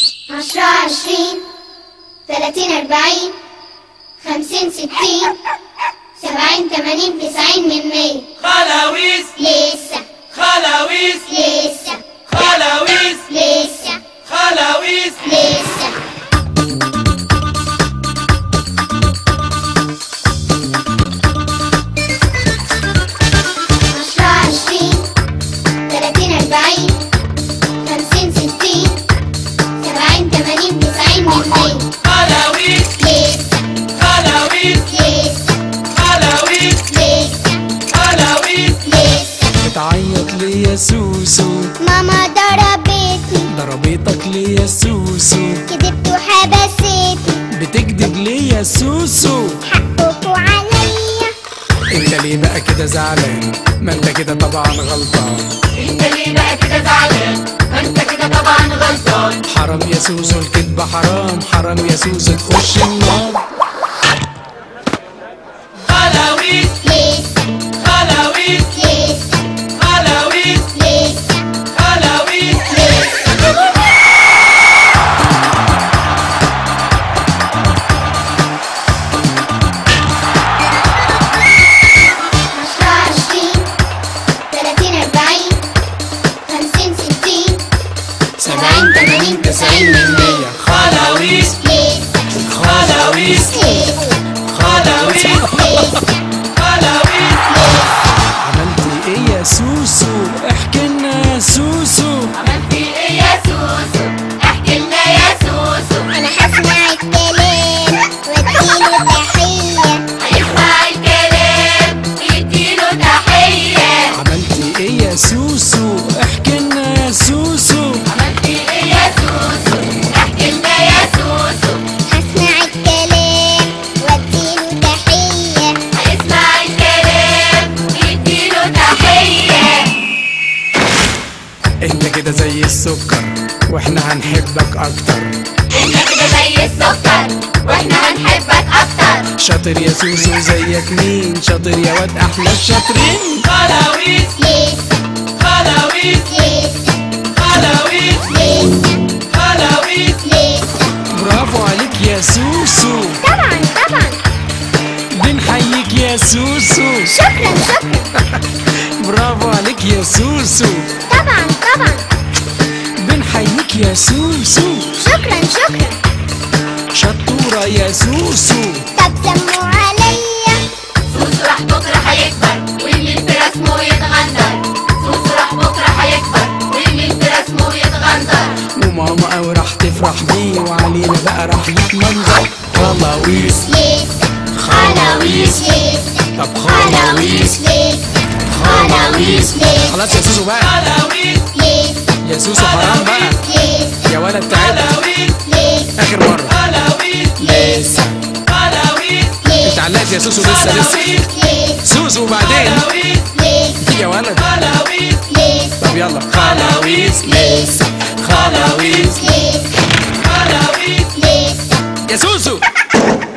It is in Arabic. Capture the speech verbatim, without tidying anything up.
عشرة عشرين ثلاثين أربعين خمسين ستين سبعين ثمانين تسعين من مية. خلاويص لسه خلاويص لسه خلاويص لسه خلاويص لسه. عشرة عشرين ثلاثين أربعين خمسين ستين سبعين ثمانين تسعين من مية. خلاويص لسه خلاويص لسه خلاويص لسه خلاويص لسه. بتعيط ليه يا سوسو؟ ماما ضربتني. ضربتك ليه يا سوسو؟ كدبت وحبستني. بتكدب ليه يا سوسو؟ حقكوا عليا. انت ليه بقى كده زعلان؟ ما انت كده طبعا غلطان. انت ليه بقى كده زعلان؟ ما انت كده طبعا غلطان. حرام يا سوسو الكدب حرام، حرام يا سوسو تخش النار. خلاويص لسه خلاويص لسه خلاويص لسه خلاويص لسه. عشرة عشرين ثلاثين أربعين خمسين ستين سبعين ثمانين تسعين من مية. خلاويص لسه خلاويص لسه خلاويص لسه خلاويص عملتي ايه يا سوسو؟ احكي لنا يا سوسو. عملتي ايه يا سوسو؟ احكي لنا يا سوسو. أنا هسمع الكلام وأديله تحية. هيسمع الكلام يديله تحية. عملتي ايه يا سوسو؟ احكي لنا يا سوسو. عملتي ايه يا سوسو؟ احكي لنا يا سوسو. هسمع الكلام وأديله تحية. هيسمع الكلام يديله تحية. انت كده زي السكر واحنا هنحبك اكتر. انت كده زي السكر واحنا هنحبك اكتر. شاطر يا سوسو زيك مين؟ شاطر يا واد احلى الشاطرين. خلاويص لسه خلاويص لسه خلاويص لسه خلاويص لسه. برافو عليك يا سوسو. طبعا طبعا. بنحييك يا سوسو. شكرا شكرا. برافو عليك يا سوسو. طبعا طبعا. بنحييك يا سوسو. شكرا شكرا. شطورة يا سوسو. طب سموا عليا. سوسو راح بكره هيكبر واللي في رسمه يتغندر. سوسو راح بكره هيكبر واللي في رسمه يتغندر. وماما أوي راح تفرح بيه وعلينا بقى راح يتمنظر. خلاويص لسه خلاويص. لسه طب خلاويص لسه خلاويص لسه خلاص يا سوسو بقى. خلاويص لسه يا سوسو حرام بقى لسه يا ولد تعب. خلاويص لسه آخر مرة. خلاويص لسه خلاويص اتعلقت يا سوسو لسه لسه. خلاويص سوسو وبعدين خلاويص لسه يا ولد. خلاويص لسه طب يلا. خلاويص لسه خلاويص لسه خلاويص لسه يا سوسو.